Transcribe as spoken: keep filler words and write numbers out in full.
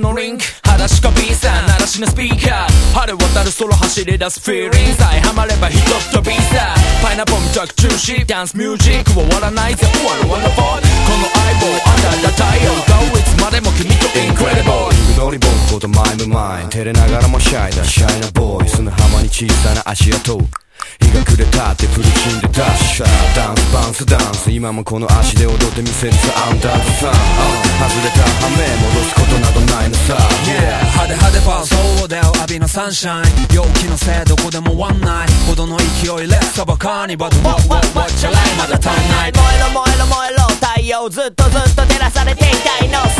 のリンク裸足か B さん鳴らしのスピーカー晴れ渡る空走り出すフィーリングさえハマれば一つ飛びさパイナップルみたく中止ダンスミュージックは終わらないぜ終わるワンダフォーこの相棒アンダーだ太陽がいつまでも君とインクレディブル乗り僕ことマイムマイン照れながらもシャイだシャイなボーイ砂浜に小さな足跡日が暮れたってフルチンでダッシュダンスバンスダンス今もこの足で踊ってみせるさアンダーズサン、uh、外れた羽目戻すことなどないのさ、 yeah、派手派手パーそうだよ浴びのサンシャイン陽気のせいどこでもワンナイほどの勢いレッサバカーニバル What what what チャラいまだ足んない燃えろ燃えろ燃えろ太陽ずっとずっと照らされていたいの